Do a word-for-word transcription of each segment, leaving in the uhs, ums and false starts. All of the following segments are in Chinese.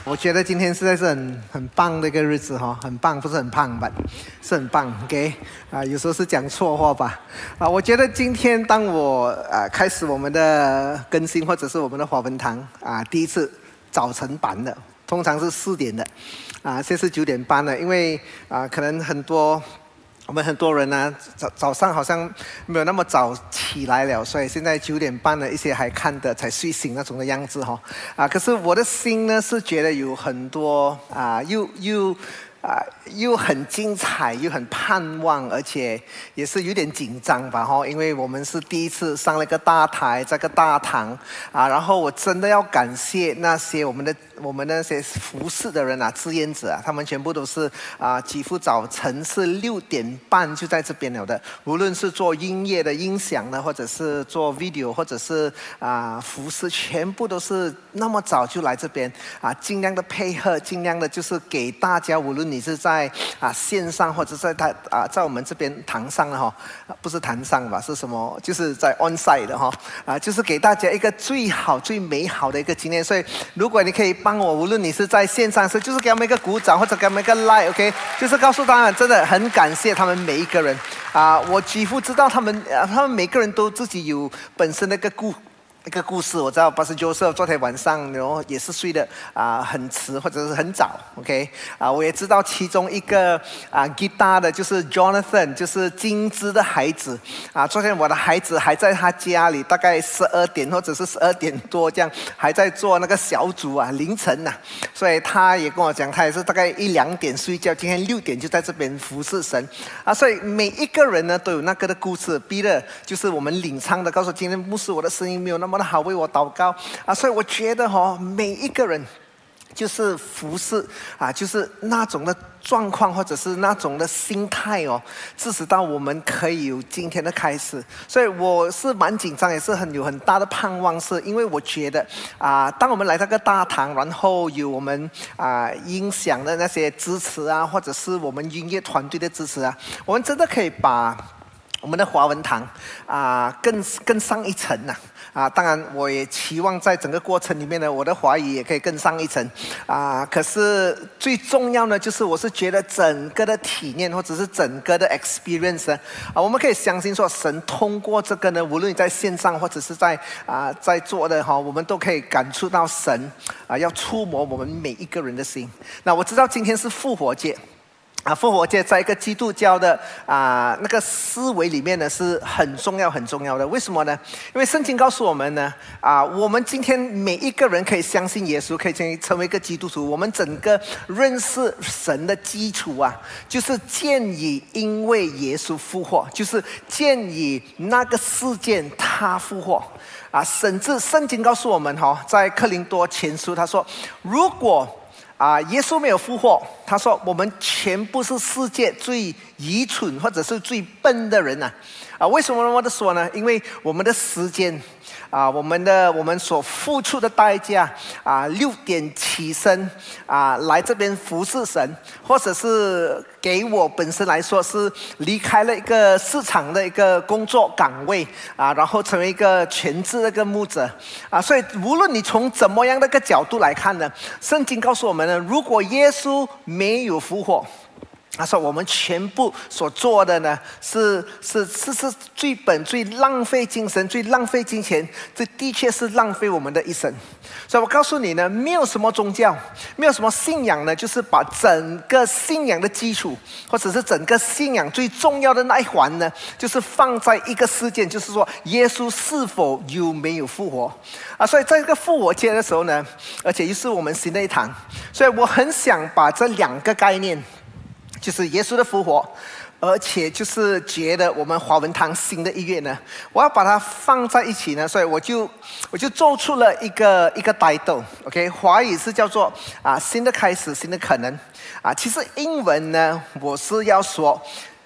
我觉得今天实在是很很棒的一个日子哈，很棒，不是很胖吧，是很棒 ，OK 啊，有时候是讲错话吧啊。我觉得今天当我啊开始我们的更新或者是我们的华文堂啊，第一次早晨版的，通常是四点的啊，现在是九点半了，因为啊可能很多。我们很多人呢，早早上好像没有那么早起来了，所以现在九点半了，一些还看的才睡醒那种的样子哈、哦。啊，可是我的心呢是觉得有很多啊，又又啊又很精彩，又很盼望，而且也是有点紧张吧哈，因为我们是第一次上了一个大台，这个大堂啊，然后我真的要感谢那些我们的。我们那些服侍的人啊，志愿者啊，他们全部都是啊，几乎早晨是六点半就在这边了的。无论是做音乐的音响的，或者是做 video， 或者是啊服侍，全部都是那么早就来这边啊，尽量的配合，尽量的就是给大家，无论你是在啊线上或者在他啊在我们这边堂上的哈、哦，不是堂上吧，是什么？就是在 on site 的哈、哦、啊，就是给大家一个最好最美好的一个经验。所以如果你可以。帮我，无论你是在线上是，就是给他们一个鼓掌，或者给他们一个 like，OK，、okay? 就是告诉他们，真的很感谢他们每一个人啊！我几乎知道他们，啊，他们每个人都自己有本身的一个故。一个故事我知道，巴斯约瑟昨天晚上然后也是睡得啊、呃、很迟或者是很早 ，OK 啊，我也知道其中一个啊 guitar 的就是 Jonathan， 就是金枝的孩子啊，昨天我的孩子还在他家里，大概十二点或者是十二点多这样，还在做那个小组啊，凌晨呐、啊，所以他也跟我讲，他也是大概一两点睡觉，今天六点就在这边服侍神啊，所以每一个人呢都有那个的故事。逼的就是我们领唱的，告诉今天牧师我的声音没有那么。好，为我祷告啊！所以我觉得哈、哦，每一个人就是服侍啊，就是那种的状况，或者是那种的心态哦，支持到我们可以有今天的开始。所以我是蛮紧张，也是很有很大的盼望，是因为我觉得啊，当我们来到个大堂，然后有我们啊音响的那些支持啊，或者是我们音乐团队的支持啊，我们真的可以把我们的华文堂啊更更上一层呐、啊。啊，当然，我也期望在整个过程里面呢，我的华语也可以更上一层啊。可是最重要呢，就是我是觉得整个的体验或者是整个的 experience 啊，我们可以相信说，神通过这个呢，无论你在线上或者是在啊在座的哈，我们都可以感触到神啊要触摸我们每一个人的心。那我知道今天是复活节。啊，复活节在一个基督教的啊那个思维里面呢是很重要很重要的。为什么呢？因为圣经告诉我们呢，啊，我们今天每一个人可以相信耶稣，可以成为一个基督徒。我们整个认识神的基础啊，就是建于因为耶稣复活，就是建于那个事件他复活啊。甚至圣经告诉我们哈、哦，在哥林多前书他说，如果啊，耶稣没有复活，他说我们全部是世界最愚蠢或者是最笨的人呐、啊！啊，为什么那么的说呢？因为我们的时间啊，我们的我们所付出的代价啊，六点起身啊，来这边服侍神，或者是给我本身来说是离开了一个市场的一个工作岗位啊，然后成为一个全职的一个牧者啊，所以无论你从怎么样的一个角度来看呢，圣经告诉我们呢，如果耶稣没有复活。他说：“我们全部所做的呢，是是是是最本最浪费精神、最浪费金钱，这的确是浪费我们的一生。所以我告诉你呢，没有什么宗教，没有什么信仰呢，就是把整个信仰的基础，或者是整个信仰最重要的那一环呢，就是放在一个事件，就是说耶稣是否有没有复活啊？所以在这个复活节的时候呢，而且又是我们新的一堂，所以我很想把这两个概念。”就是耶稣的复活，而且就是觉得我们华文堂新的一月呢，我要把它放在一起呢，所以我就我就做出了一个一个 title，OK， 华语是叫做啊新的开始，新的可能啊，其实英文呢我是要说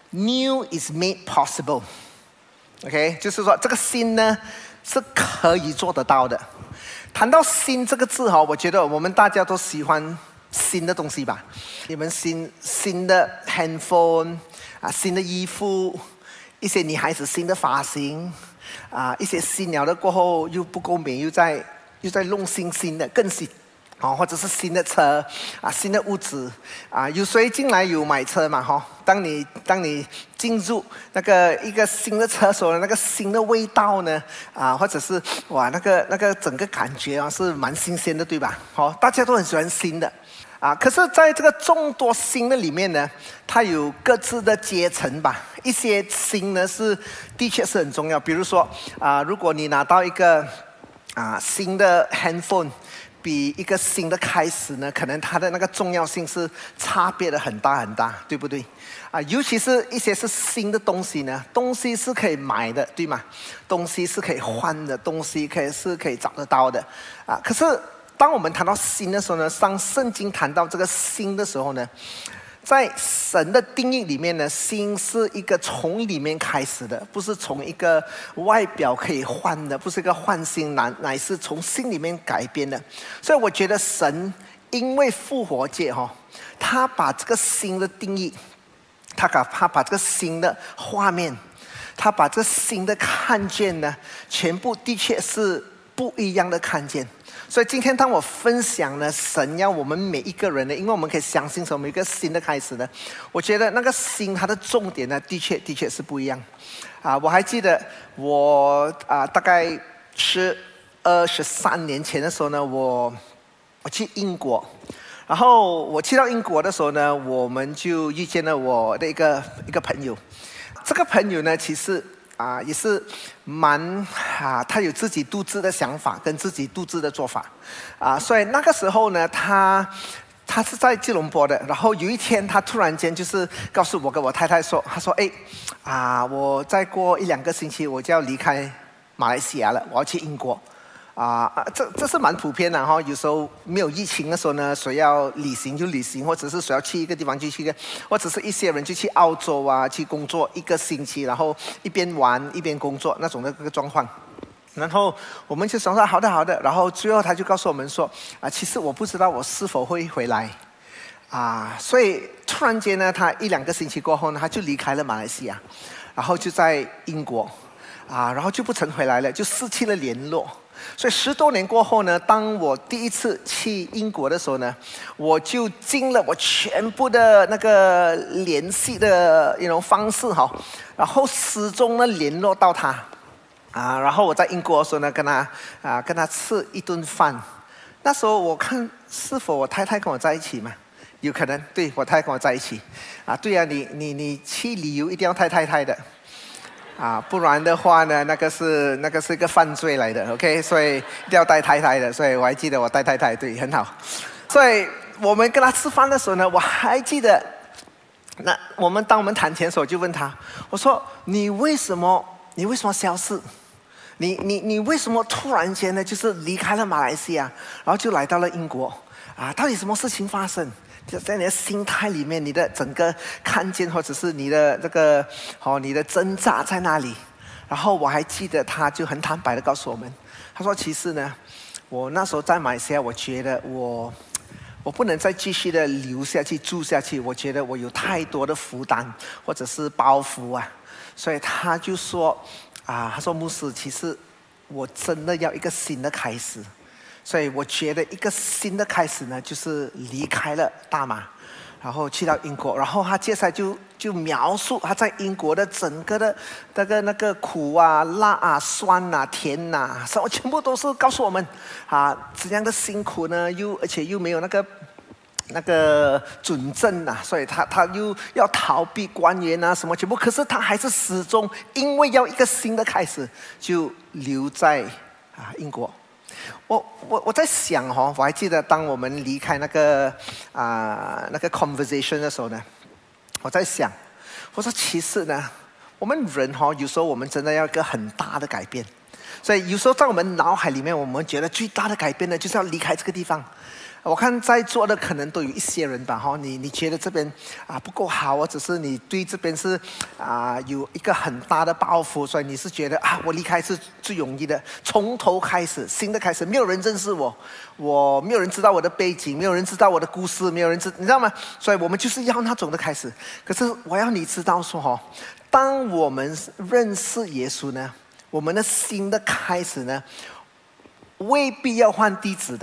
New is made possible，OK， 就是说这个新呢是可以做得到的。谈到新这个字哈，我觉得我们大家都喜欢。新的东西吧，你们新新的 handphone 啊，新的衣服，一些女孩子新的发型啊，一些新了的过后又不够美，又在又在弄新新的更新哦，或者是新的车啊，新的屋子啊，有谁进来有买车嘛？哈、哦，当你当你进入那个一个新的厕所的那个新的味道呢，啊，或者是哇，那个那个整个感觉啊是蛮新鲜的，对吧？好、哦，大家都很喜欢新的啊。可是，在这个众多新的里面呢，它有各自的阶层吧。一些新呢是的确是很重要，比如说啊，如果你拿到一个啊新的 handphone。比一个新的开始呢，可能它的那个重要性是差别的很大很大，对不对？啊，尤其是一些是新的东西呢，东西是可以买的，对吗？东西是可以换的，东西可以是可以找得到的，啊，可是当我们谈到新的时候呢，当圣经谈到这个新的时候呢，在神的定义里面呢，新是一个从里面开始的，不是从一个外表可以换的，不是一个换新，乃乃是从心里面改变的。所以我觉得神因为复活节哈、哦，他把这个新的定义，他把他把这个新的画面，他把这新的看见呢，全部的确是不一样的看见。所以今天当我分享呢，神要我们每一个人呢，因为我们可以相信什么一个新的开始呢？我觉得那个新它的重点呢，的确的确是不一样。啊，我还记得我啊，大概是二十三年前的时候呢，我我去英国，然后我去到英国的时候呢，我们就遇见了我的一个一个朋友。这个朋友呢，其实。啊，也是蛮啊，他有自己独自的想法跟自己独自的做法，啊，所以那个时候呢，他他是在吉隆坡的，然后有一天他突然间就是告诉我跟我太太说，他说，哎，啊，我再过一两个星期我就要离开马来西亚了，我要去英国。啊，这这是蛮普遍的哈。有时候没有疫情的时候呢，谁要旅行就旅行，或者是谁要去一个地方就去一个，或者是一些人就去澳洲啊，去工作一个星期，然后一边玩一边工作那种的这个状况。然后我们就想说好的好的，然后最后他就告诉我们说啊，其实我不知道我是否会回来啊，所以突然间呢，他一两个星期过后呢，他就离开了马来西亚，然后就在英国啊，然后就不曾回来了，就失去了联络。所以十多年过后呢，当我第一次去英国的时候呢，我就尽了我全部的那个联系的一种方式哈，然后始终呢联络到他啊，然后我在英国的时候呢，跟他啊跟他吃一顿饭。那时候我看是否我太太跟我在一起嘛？有可能，对，我太太跟我在一起啊。对啊，你你你去旅游一定要带太太的。啊，不然的话呢，那个是那个是一个犯罪来的 ，OK， 所以一定要带太太的，所以我还记得我带太太，对，很好。所以我们跟他吃饭的时候呢，我还记得，那我们当我们谈钱的时候，就问他，我说你为什么你为什么消失？你你你为什么突然间呢，就是离开了马来西亚，然后就来到了英国？啊，到底什么事情发生？就在你的心态里面，你的整个看见，或者是你的这个哦，你的挣扎在哪里？然后我还记得，他就很坦白的告诉我们，他说：“其实呢，我那时候在马来西亚，我觉得我我不能再继续的留下去住下去，我觉得我有太多的负担或者是包袱啊，所以他就说啊，他说牧师，其实我真的要一个新的开始。”所以我觉得一个新的开始呢，就是离开了大马，然后去到英国，然后他接下来就就描述他在英国的整个的那个那个苦啊、辣啊、酸啊、甜呐、啊，什么全部都是告诉我们啊，怎样的辛苦呢？又而且又没有那个那个准证啊，所以他他又要逃避官员啊什么全部，可是他还是始终因为要一个新的开始，就留在啊英国。我我我在想哈、哦，我还记得当我们离开那个啊、呃、那个 conversation 的时候呢，我在想，我说其实呢，我们人哈、哦，有时候我们真的要一个很大的改变，所以有时候在我们脑海里面，我们觉得最大的改变呢，就是要离开这个地方。我看在座的可能都有一些人吧，哈，你你觉得这边啊不够好，或者是你对这边是啊有一个很大的抱负，所以你是觉得啊我离开是最容易的，从头开始，新的开始，没有人认识我，我没有人知道我的背景，没有人知道我的故事，没有人知，你知道吗？所以我们就是要那种的开始。可是我要你知道说哈，当我们认识耶稣呢，我们的新的开始呢，未必要换地址的。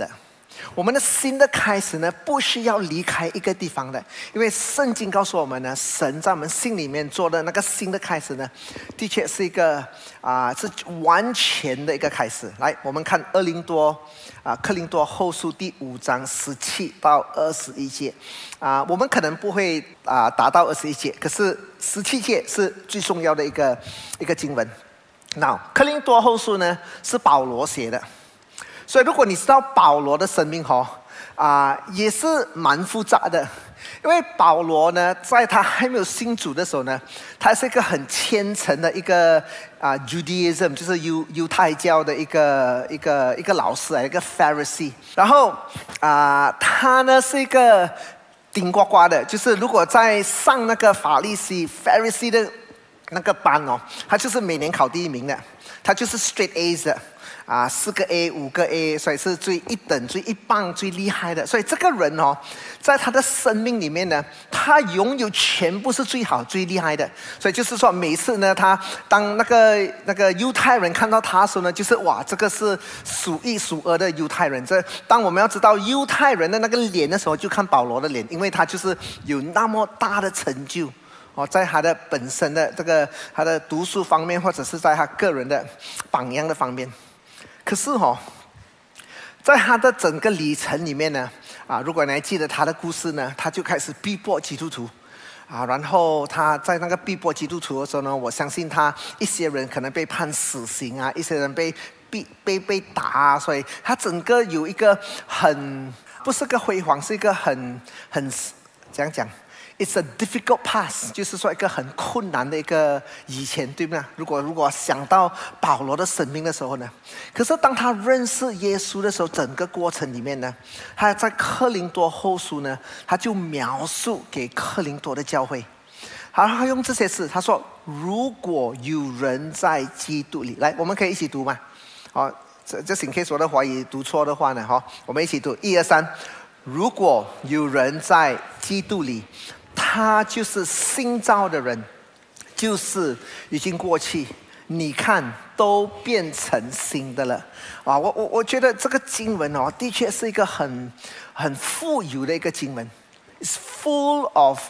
我们的新的开始呢，不需要离开一个地方的，因为圣经告诉我们呢，神在我们心里面做的那个新的开始呢，的确是一个啊、呃，是完全的一个开始。来，我们看哥林多啊，哥林多后书第五章十七到二十一节啊、呃，我们可能不会啊、呃、达到二十一节，可是十七节是最重要的一个一个经文。那哥林多后书呢，是保罗写的。所以，如果你知道保罗的生命哦，啊、呃，也是蛮复杂的。因为保罗呢，在他还没有信主的时候呢，他是一个很虔诚的一个啊、呃、Judaism， 就是犹犹太教的一个一个一个老师啊，一个 Pharisee。然后啊、呃，他呢是一个顶呱呱的，就是如果在上那个法利西 Pharisee 的那个班哦，他就是每年考第一名的，他就是 straight A's 的。啊，四个 A， 五个 A， 所以是最一等、最一棒、最厉害的。所以这个人哦，在他的生命里面呢，他拥有全部是最好、最厉害的。所以就是说，每次呢，他当那个那个犹太人看到他的时候呢，就是哇，这个是数一数二的犹太人。这当我们要知道犹太人的那个脸的时候，就看保罗的脸，因为他就是有那么大的成就。哦，在他的本身的这个他的读书方面，或者是在他个人的榜样的方面。可是哦，在他的整个里程里面呢，啊，如果你还记得他的故事呢，他就开始逼迫基督徒，啊，然后他在那个逼迫基督徒的时候呢，我相信他一些人可能被判死刑啊，一些人被被被被打啊，所以他整个有一个很不是个辉煌，是一个很很怎样讲？It's a difficult past， 就是说一个很困难的一个以前，对不对？如果如果想到保罗的生命的时候呢，可是当他认识耶稣的时候，整个过程里面呢，他在哥林多后书呢，他就描述给哥林多的教会，好，他用这些字，他说：“如果有人在基督里，来，我们可以一起读吗？好，这这 in case 我的华语读错的话呢，好，我们一起读，一二三，如果有人在基督里。”他就是新造的人，就是已经过去，你看都变成新的了啊！我我我觉得这个经文哦，的确是一个很很富有的一个经文 ，It's full of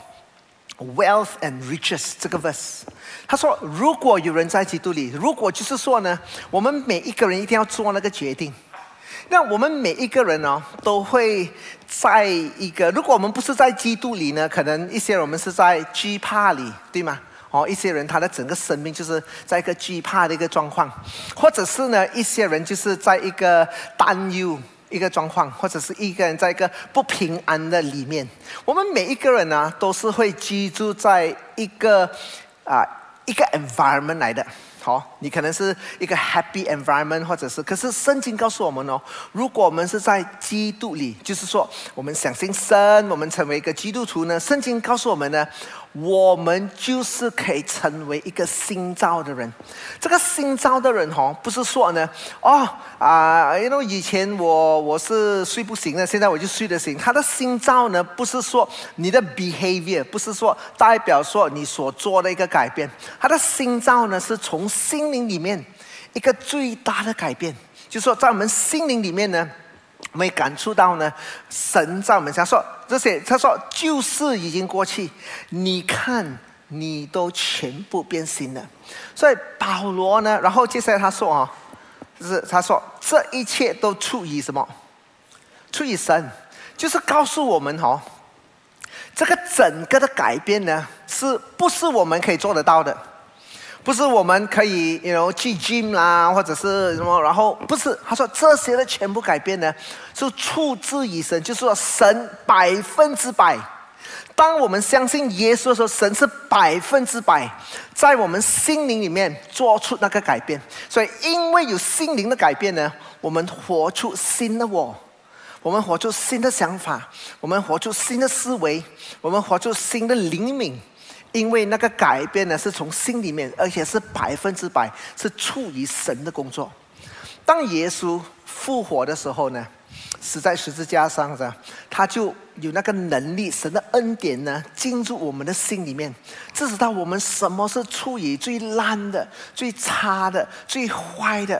wealth and riches。这个 verse， 他说，如果有人在基督里，如果就是说呢，我们每一个人一定要做那个决定。那我们每一个人呢、哦，都会在一个，如果我们不是在基督里呢，可能一些人我们是在惧怕里，对吗？哦，一些人他的整个生命就是在一个惧怕的一个状况，或者是呢，一些人就是在一个担忧一个状况，或者是一个人在一个不平安的里面。我们每一个人呢，都是会居住在一个啊、呃、一个 environment 来的。好，你可能是一个 happy environment， 或者是，可是圣经告诉我们哦，如果我们是在基督里，就是说我们相信神，我们成为一个基督徒呢，圣经告诉我们呢，我们就是可以成为一个新造的人。这个新造的人哦，不是说呢，哦啊，因为以前我我是睡不醒的，现在我就睡得醒。他的新造呢，不是说你的 behavior， 不是说代表说你所做的一个改变，他的新造呢，是从心灵里面一个最大的改变，就是说在我们心灵里面呢，我们感触到呢，神在我们家说这些，他说旧事已经过去，你看你都全部变新了。所以保罗呢，然后接下来他说啊，就是他说这一切都出于什么？出于神，就是告诉我们哦，这个整个的改变呢，是不是我们可以做得到的？不是我们可以 you know 去 gym 啦，或者是什么，然后不是，他说这些的全部改变呢，是出自于神，就是说神百分之百。当我们相信耶稣的时候，神是百分之百在我们心灵里面做出那个改变。所以因为有心灵的改变呢，我们活出新的我，我们活出新的想法，我们活出新的思维，我们活出新的灵敏。因为那个改变呢，是从心里面，而且是百分之百是出于神的工作。当耶稣复活的时候呢，死在十字架上的，他就有那个能力，神的恩典呢，进入我们的心里面，知道我们什么是出于最烂的、最差的、最坏的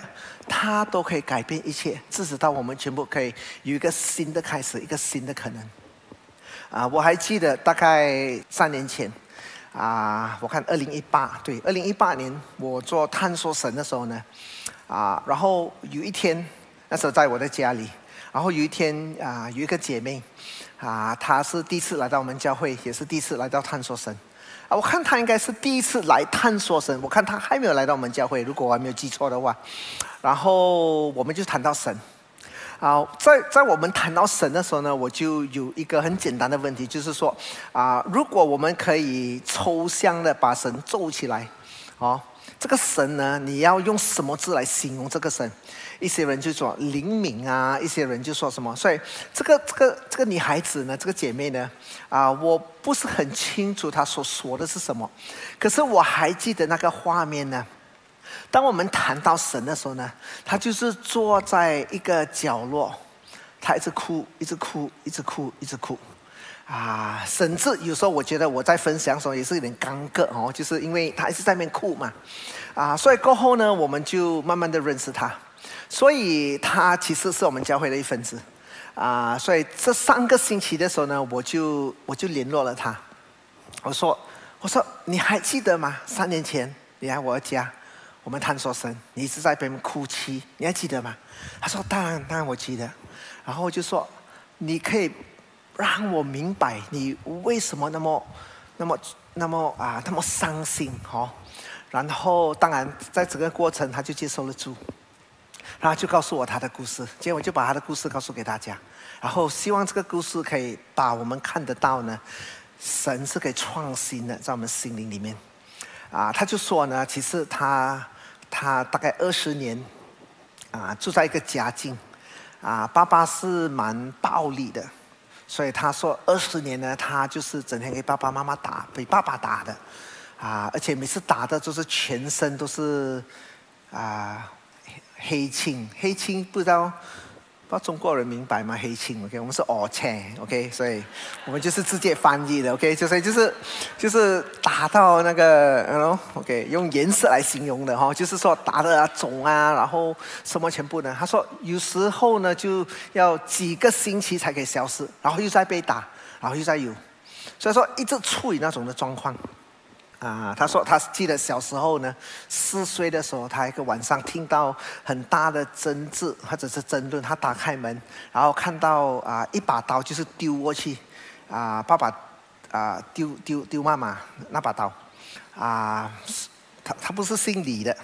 他都可以改变一切，直到我们全部可以有一个新的开始，一个新的可能。啊，我还记得大概三年前，啊，我看二零一八，对，二零一八年我做探索神的时候呢，啊，然后有一天，那时候在我的家里，然后有一天啊，有一个姐妹，啊，她是第一次来到我们教会，也是第一次来到探索神。啊，我看她应该是第一次来探索神，我看她还没有来到我们教会，如果我还没有记错的话。然后我们就谈到神。啊，在在我们谈到神的时候呢，我就有一个很简单的问题，就是说，啊，如果我们可以抽象的把神皱起来，哦，这个神呢，你要用什么字来形容这个神？一些人就说灵敏啊，一些人就说什么，所以这个这个这个女孩子呢，这个姐妹呢，啊，我不是很清楚她所说的是什么，可是我还记得那个画面呢。当我们谈到神的时候呢，他就是坐在一个角落，他一直哭，一直哭，一直哭，一直哭，啊，甚至有时候我觉得我在分享的时候也是有点尴尬哦，就是因为他一直在那边哭嘛，啊，所以过后呢，我们就慢慢的认识他，所以他其实是我们教会的一份子，啊，所以这三个星期的时候呢，我就我就联络了他，我说我说你还记得吗？三年前你来我家。我们探索神，你一直在边哭泣，你还记得吗？他说：“当然，当然我记得。”然后我就说：“你可以让我明白你为什么那么、那么、那么啊，那么伤心哦？”然后，当然，在整个过程，他就接受了主，然后就告诉我他的故事。结果我就把他的故事告诉给大家，然后希望这个故事可以把我们看得到呢，神是可以创新的，在我们心灵里面。啊，他就说呢，其实他他大概二十年，啊，住在一个家境，啊，爸爸是蛮暴力的，所以他说二十年呢，他就是整天给爸爸妈妈打，被爸爸打的，啊，而且每次打的就是全身都是啊黑青，黑青不知道。不知道中国人明白吗？黑青 ，OK， 我们是哦青 ，OK， 所以我们就是直接翻译的 ，OK， 就是就是就是打到那个，嗯 ，OK， 用颜色来形容的哈，就是说打的啊肿啊，然后什么全部呢？他说有时候呢就要几个星期才可以消失，然后又再被打，然后又再有，所以说一直处于那种的状况。啊，他说他记得小时候呢，四岁的时候，他一个晚上听到很大的争执或者是争论，他打开门，然后看到啊一把刀就是丢过去，啊爸爸啊丢丢丢妈妈那把刀，啊他他不是姓李的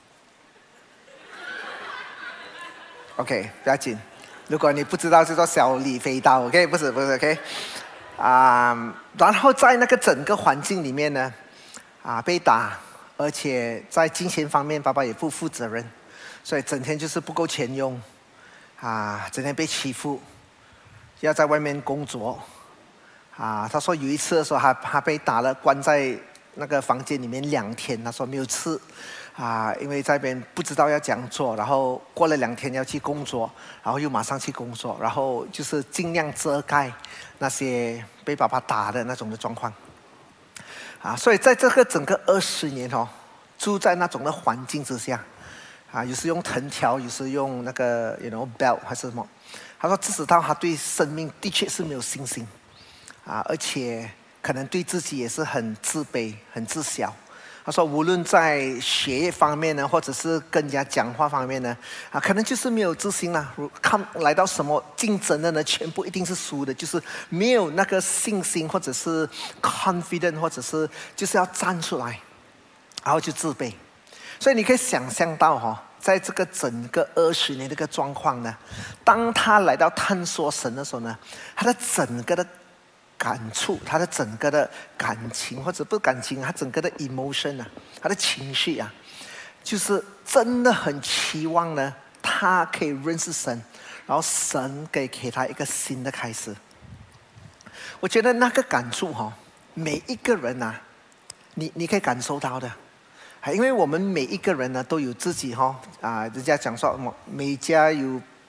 ，OK 不要紧，如果你不知道就叫小李飞刀 ，OK 不是不是 OK， 啊然后在那个整个环境里面呢。啊，被打，而且在金钱方面，爸爸也不负责任，所以整天就是不够钱用，啊，整天被欺负，要在外面工作，啊，他说有一次的时候，他他被打了，关在那个房间里面两天，他说没有吃，啊，因为在边不知道要怎样做，然后过了两天要去工作，然后又马上去工作，然后就是尽量遮盖那些被爸爸打的那种的状况。啊，所以在这个整个二十年哦，住在那种的环境之下，啊，有时用藤条，有时用那个 you know belt 还是什么。他说，直到他对生命的确是没有信心，啊，而且可能对自己也是很自卑、很自小。他说，无论在学业方面呢，或者是跟人家讲话方面呢，啊，可能就是没有自信啦。看来到什么竞争的呢，全部一定是输的，就是没有那个信心，或者是 confident， 或者是就是要站出来，然后就自卑。所以你可以想象到哈、哦，在这个整个二十年这个状况呢，当他来到探索神的时候呢，他的整个的感触，他的整个的感情，或者不是感情，他整个的 emotion 啊，他的情绪啊，就是真的很期望呢，他可以认识神，然后神可以给他一个新的开始。我觉得那个感触哈、哦，每一个人啊，你你可以感受到的，因为我们每一个人呢都有自己哈、哦、啊，人家讲说每家有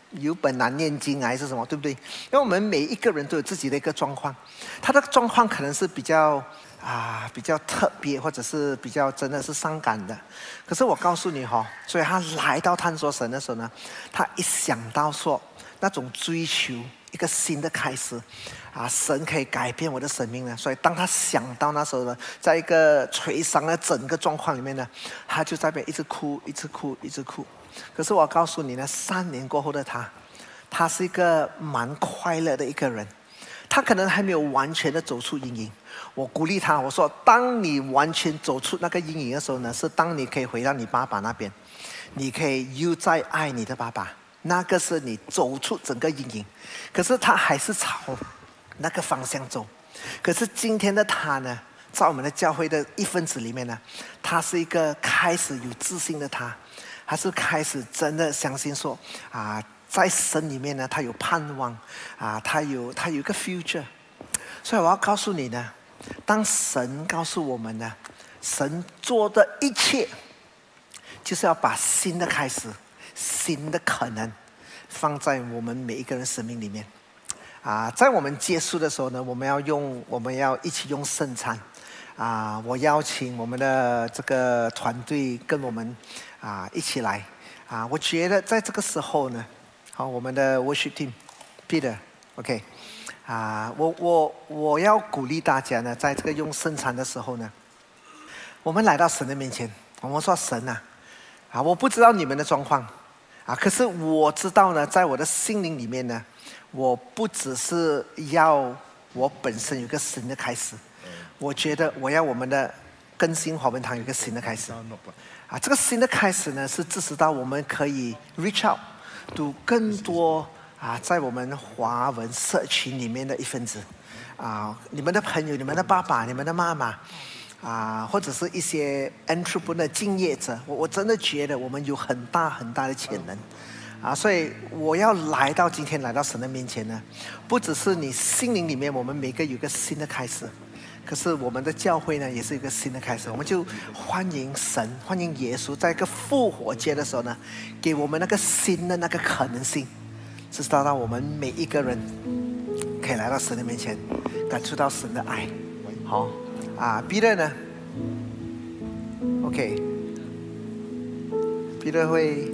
有本难念经还是什么，对不对？因为我们每一个人都有自己的一个状况，他的状况可能是比较啊比较特别，或者是比较真的是伤感的。可是我告诉你哈、哦，所以他来到探索神的时候呢，他一想到说那种追求一个新的开始啊，神可以改变我的生命呢。所以当他想到那时候呢，在一个垂伤的整个状况里面呢，他就在那边一直哭，一直哭，一直哭。可是我告诉你呢，三年过后的他，他是一个蛮快乐的一个人。他可能还没有完全的走出阴影，我鼓励他，我说当你完全走出那个阴影的时候呢，是当你可以回到你爸爸那边，你可以又再爱你的爸爸，那个是你走出整个阴影。可是他还是朝那个方向走。可是今天的他呢，在我们的教会的一分子里面呢，他是一个开始有自信的他，他是开始真的相信说啊，在神里面呢，他有盼望啊，他有他有一个 future。所以我要告诉你呢，当神告诉我们呢，神做的一切，就是要把新的开始、新的可能放在我们每一个人生命里面。啊，在我们结束的时候呢，我们要用，我们要一起用圣餐。啊，我邀请我们的这个团队跟我们啊一起来。啊，我觉得在这个时候呢。好，我们的 worship team Peter，OK， 啊，我我我要鼓励大家呢，在这个用圣餐的时候呢，我们来到神的面前，我们说神啊，啊，我不知道你们的状况，啊，可是我知道呢，在我的心灵里面呢，我不只是要我本身有个新的开始，我觉得我要我们的更新华文堂有一个新的开始，啊，这个新的开始呢，是支持到我们可以 reach out。读更多啊，在我们华文社群里面的一份子啊，你们的朋友、你们的爸爸、你们的妈妈啊，或者是一些 entrepreneur 敬业者，我我真的觉得我们有很大很大的潜能啊，所以我要来到今天来到神的面前呢，不只是你心灵里面我们每个有一个新的开始。可是我们的教会呢，也是一个新的开始。我们就欢迎神，欢迎耶稣，在一个复活节的时候呢，给我们那个新的那个可能性，知道到我们每一个人可以来到神的面前，感受到神的爱。好啊 ，Peter 呢 ？OK，Peter 会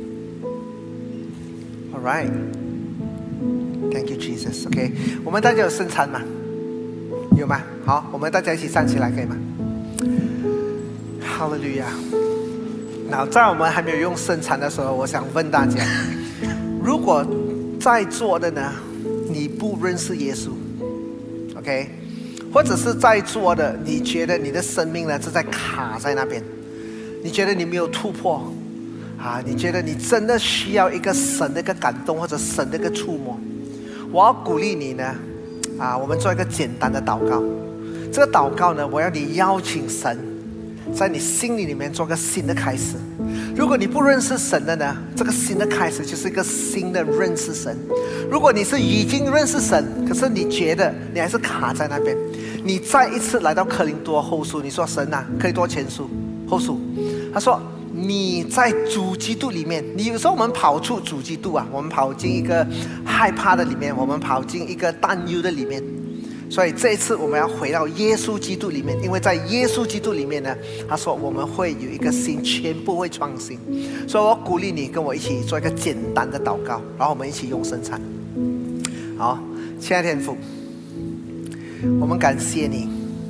，All right，Thank you Jesus。OK， 我们大家有圣餐吗？有吗？好，我们大家一起站起来，可以吗？哈利路亚！那在我们还没有用圣餐的时候，我想问大家：如果在座的呢，你不认识耶稣 ，OK， 或者是在座的，你觉得你的生命呢是在卡在那边，你觉得你没有突破啊？你觉得你真的需要一个神的一个感动，或者神的一个触摸？我要鼓励你呢。啊，我们做一个简单的祷告。这个祷告呢，我要你邀请神，在你心里里面做个新的开始。如果你不认识神的呢，这个新的开始就是一个新的认识神。如果你是已经认识神，可是你觉得你还是卡在那边，你再一次来到哥林多后书，你说神啊，哥林多前书后书，他说你在主基督里面，你有时候我们跑出主基督啊，我们跑进一个害怕的里面，我们跑进一个担忧的里面。所以这一次我们要回到耶稣基督里面，因为在耶稣基督里面呢，他说我们会有一个新，全部会创新。所以我鼓励你跟我一起做一个简单的祷告，然后我们一起用圣餐。好，亲爱的天父，我们感谢你，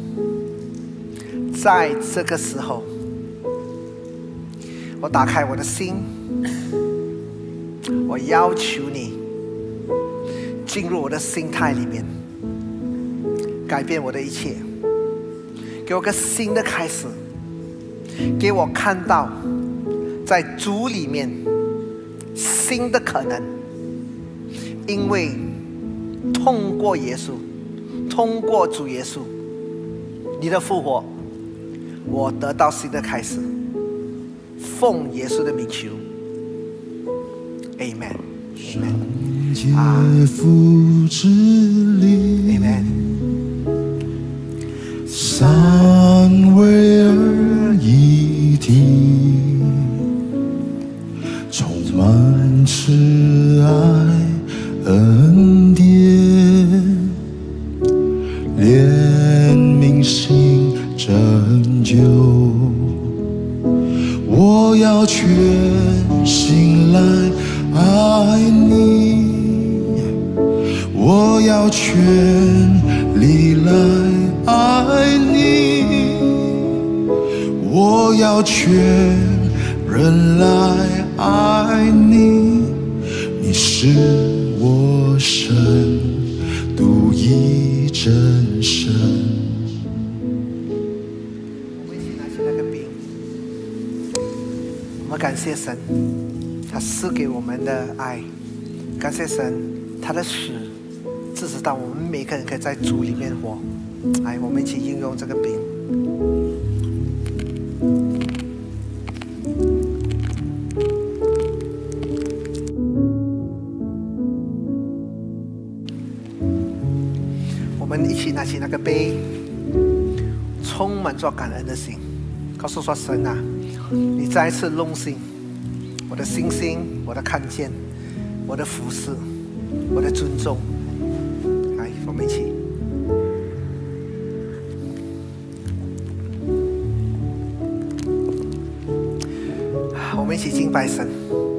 在这个时候我打开我的心，我要求你进入我的心态里面，改变我的一切，给我个新的开始，给我看到在主里面新的可能，因为通过耶稣，通过主耶稣你的复活，我得到新的开始。奉耶稣的名求 Amen Amen 啊 Amen 三位而一体，充满慈爱怜悯心拯救。我要全心来爱你，我要全力来爱你，我要全人来爱你。你是我神独一真神。 我们一起拿起那个饼，我们感谢神，他赐给我们的爱，感谢神，他的死支持到我们每个人可以在主里面活。来，我们一起应用这个饼。我们一起拿起那个杯，充满着感恩的心，告诉说神啊，你再一次弄醒我的信心，我的看见，我的服侍，我的尊重。来，我们一起。我们一起敬拜神。